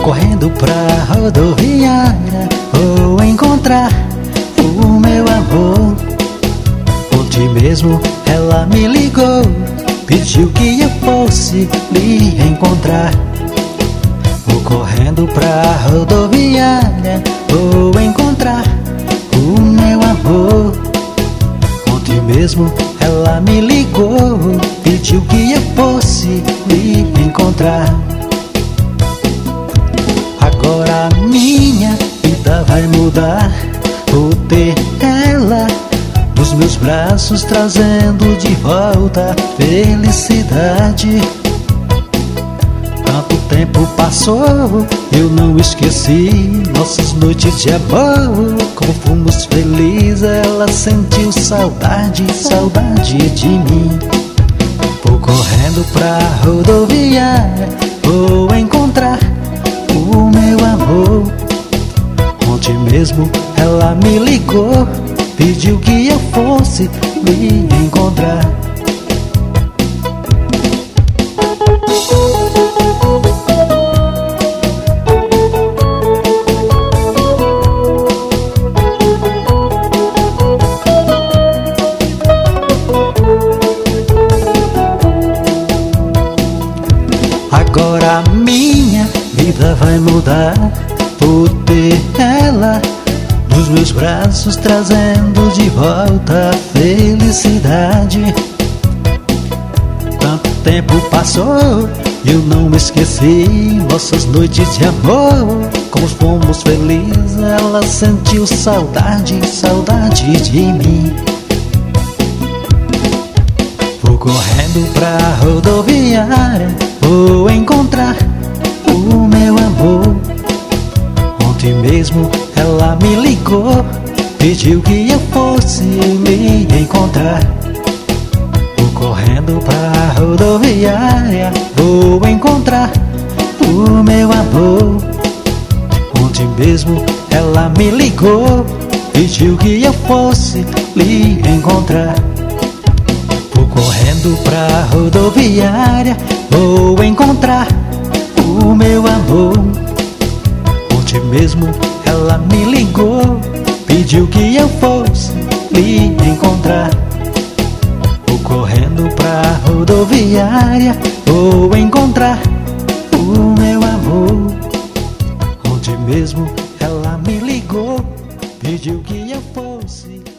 correndo pra rodoviária, vou encontrar o meu amor. Ontem mesmo ela me ligou, pediu que eu fosse lhe encontrar. Vou correndo pra rodoviária, vou encontrar o meu amor. Ontem mesmo ela me ligou, pediu que eu fosse lhe encontrar. Agora minha vida vai mudar, vou ter ela nos meus braços, trazendo de volta a felicidade. Tanto tempo passou, eu não esqueci nossas noites de amor. Como fomos felizes, ela sentiu saudade, saudade de mim. Vou correndo pra rodoviária, vou encontrar o meu amor. Ontem mesmo ela me ligou, pediu que eu fosse me encontrar. Agora minha vida vai mudar, vou ter ela nos meus braços, trazendo de volta a felicidade. Tanto tempo passou, eu não esqueci nossas noites de amor. Como fomos felizes, ela sentiu saudade, saudade de mim. Vou correndo pra rodoviária, vou encontrar o meu amor. Ontem mesmo ela me ligou, pediu que eu fosse me encontrar. Vou correndo pra rodoviária, vou encontrar o meu amor. Ontem mesmo ela me ligou, pediu que eu fosse lhe encontrar. Vou correndo pra rodoviária, vou encontrar o meu amor. Ontem mesmo ela me ligou, pediu que eu fosse lhe encontrar. Vou correndo pra rodoviária, vou encontrar o meu amor. Ontem mesmo ela me ligou, pediu que eu fosse